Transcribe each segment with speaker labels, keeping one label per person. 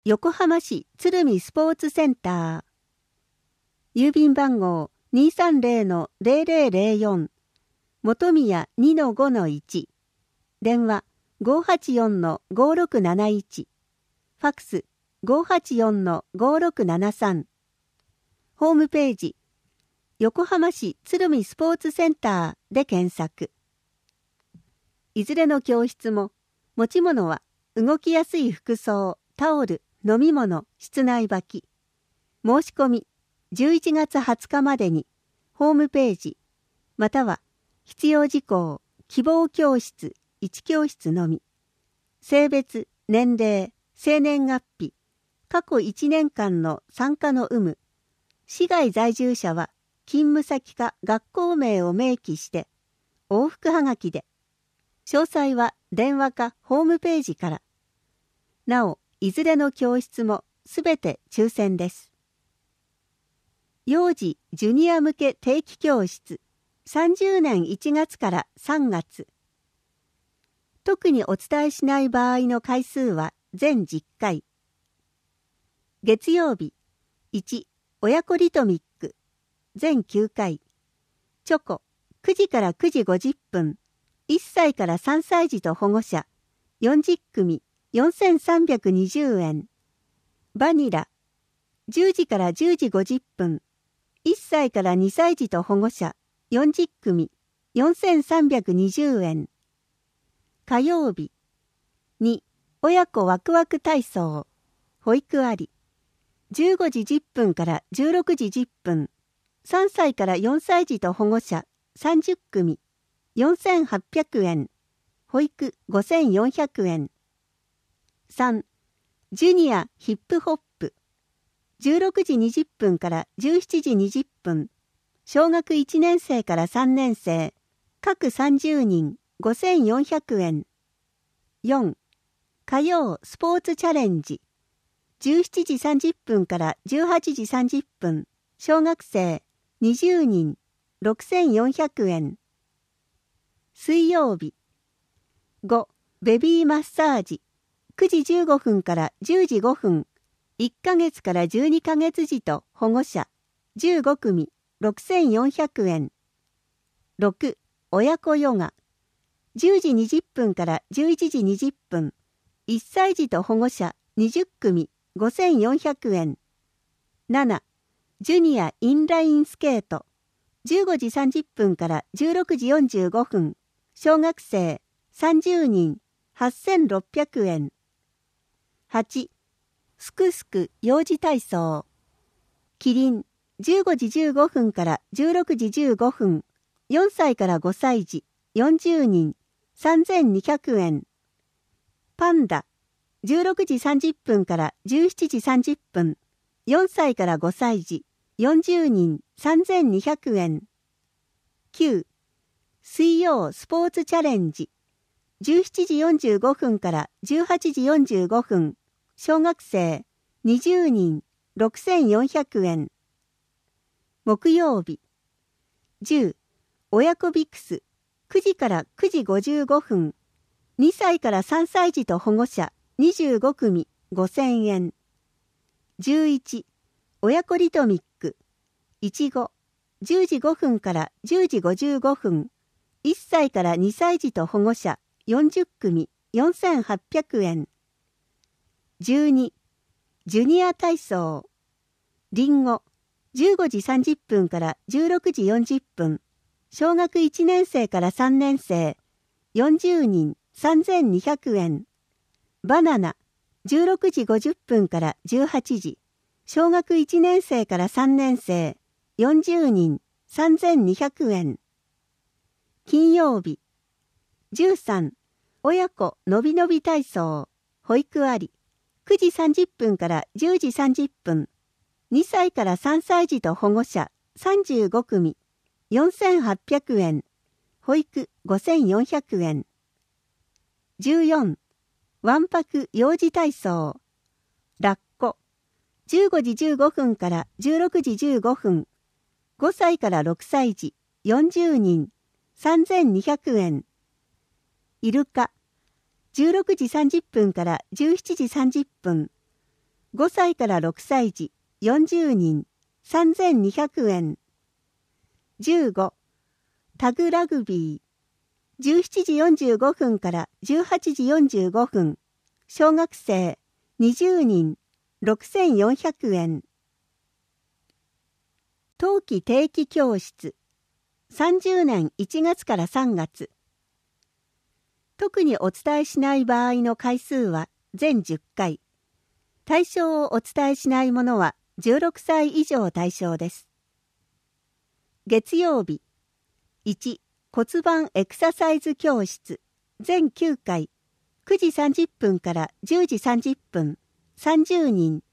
Speaker 1: 横浜市鶴見スポーツセンター。郵便番号 230-0004 本宮 2-5-1 電話 584-5671 ファックス 584-5673 ホームページ横浜市鶴見スポーツセンターで検索。いずれの教室も持ち物は動きやすい服装、タオル、飲み物、室内履き。申し込み11月20日までにホームページまたは必要事項希望教室1教室のみ。性別、年齢、生年月日、過去1年間の参加の有無、市外在住者は勤務先か学校名を明記して往復はがきで。詳細は電話かホームページから。なお、いずれの教室もすべて抽選です。幼児・ジュニア向け定期教室、30年1月から3月。特にお伝えしない場合の回数は全10回。月曜日、1、親子リトミック、全9回。チョコ、9時から9時50分。1歳から3歳児と保護者、40組、4320円。バニラ、10時から10時50分。1歳から2歳児と保護者、40組、4320円。火曜日、2、親子ワクワク体操、保育あり。15時10分から16時10分。3歳から4歳児と保護者、30組、4800円。保育5400円。3. ジュニアヒップホップ。16時20分から17時20分。小学1年生から3年生。各30人5400円。4. 火曜スポーツチャレンジ。17時30分から18時30分。小学生20人6400円。水曜日。5. ベビーマッサージ。9時15分から10時5分。1ヶ月から12ヶ月児と保護者。15組6400円。6. 親子ヨガ。10時20分から11時20分。1歳児と保護者20組5400円。7. ジュニアインラインスケート。15時30分から16時45分。小学生30人8600円。8. すくすく幼児体操。キリン15時15分から16時15分。4歳から5歳児40人3200円。パンダ16時30分から17時30分。4歳から5歳児40人3200円。9. 水曜スポーツチャレンジ。17時45分から18時45分。小学生20人6400円。木曜日。10. 親子ビクス。9時から9時55分。2歳から3歳児と保護者25組5000円。11. 親子リトミック。いちご。10時5分から10時55分。1歳から2歳児と保護者40組4800円。12. ジュニア体操。りんご。15時30分から16時40分。小学1年生から3年生。40人3200円。バナナ。16時50分から18時。小学1年生から3年生。40人3200円。金曜日。13. 親子のびのび体操。保育あり。9時30分から10時30分。2歳から3歳児と保護者35組4800円。保育5400円。14. わんぱく幼児体操。ラッコ。15時15分から16時15分。5歳から6歳児40人3200円。イルカ。16時30分から17時30分。 5歳から6歳児40人3200円。15. タグラグビー17時45分から18時45分。小学生20人6400円。冬季定期教室30年1月から3月。特にお伝えしない場合の回数は全10回。対象をお伝えしないものは16歳以上対象です。月曜日。1、骨盤エクササイズ教室全9回。9時30分から10時30分。30人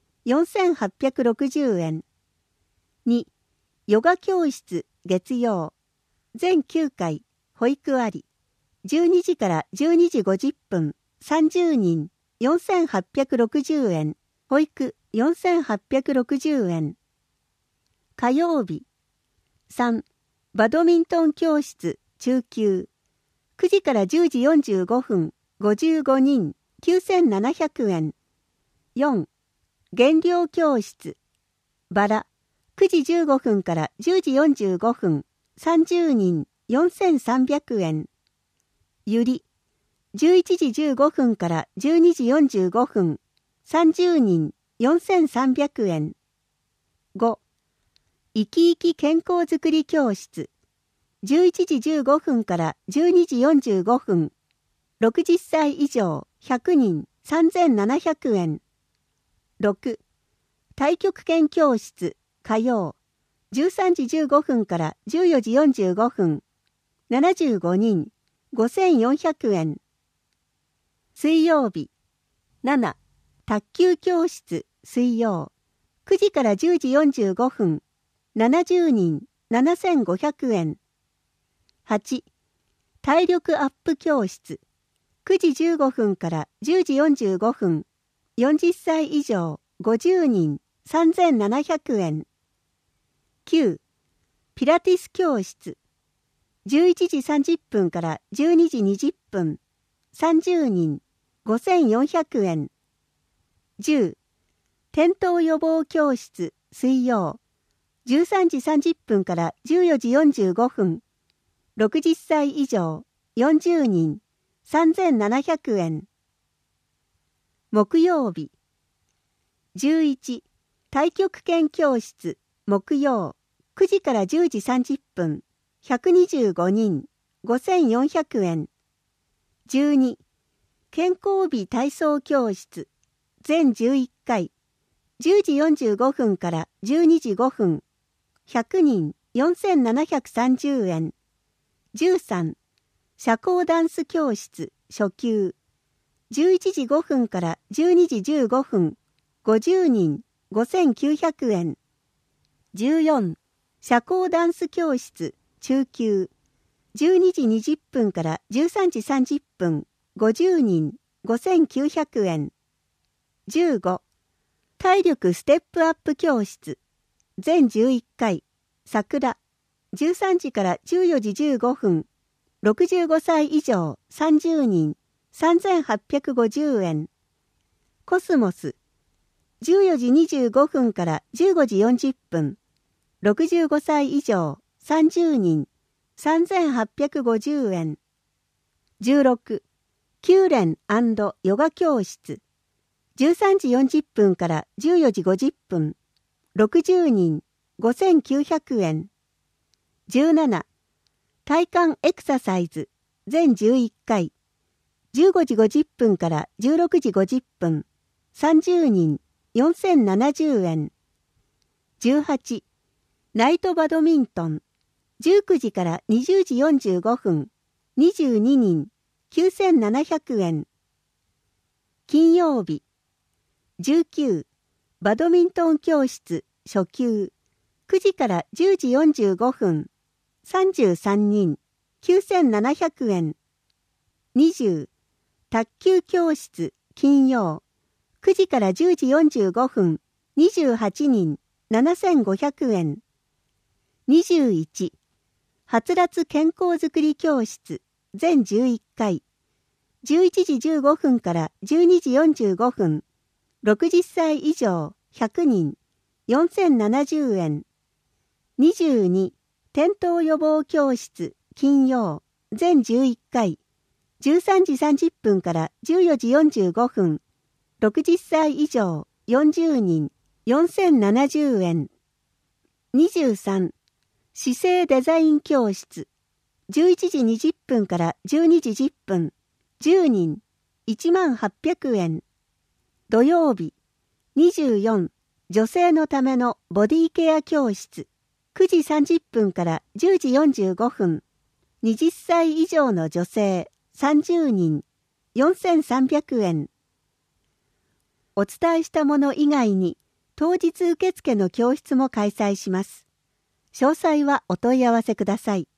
Speaker 1: 4860円。2、ヨガ教室月曜全9回。保育あり。12時から12時50分。30人4860円。保育4860円。火曜日。3、バドミントン教室中級。9時から10時45分。55人9700円。4、減量教室バラ。9時15分から10時45分。30人4300円。ゆり。11時15分から12時45分。30人4300円。5、生き生き健康づくり教室。11時15分から12時45分。60歳以上100人3700円。6、太極拳教室火曜。13時15分から14時45分。75人5400円。水曜日。7、卓球教室水曜。9時から10時45分。70人7500円。8、体力アップ教室。9時15分から10時45分。40歳以上50人3700円。9、ピラティス教室。11時30分から12時20分。30人5400円。10、転倒予防教室水曜。13時30分から14時45分。60歳以上40人3700円。木曜日。11、太極拳教室木曜。9時から10時30分。125人5400円。12、健康美体操教室全11回。10時45分から12時5分。100人4730円。13、社交ダンス教室初級。11時5分から12時15分。50人5900円。14、社交ダンス教室中級。12時20分から13時30分。50人5900円。15、体力ステップアップ教室全11回。桜。13時から14時15分。65歳以上30人3850円。コスモス。14時25分から15時40分。65歳以上30人3850円。16、9連&ヨガ教室。13時40分から14時50分。60人5900円。17、体幹エクササイズ全11回。15時50分から16時50分。30人4070円。18、ナイトバドミントン。19時から20時45分。22人9700円。金曜日。19、バドミントン教室初級。9時から10時45分。33人9700円。20、卓球教室金曜。9時から10時45分。28人7500円。21、はつらつ健康づくり教室全11回。11時15分から12時45分。 60歳以上100人4070円。22、転倒予防教室金曜全11回13時30分から14時45分。60歳以上40人4070円。23、姿勢デザイン教室11時20分から12時10分。10人1800円。土曜日。24、女性のためのボディケア教室9時30分から10時45分。20歳以上の女性30人4300円。お伝えしたもの以外に当日受付の教室も開催します。詳細はお問い合わせください。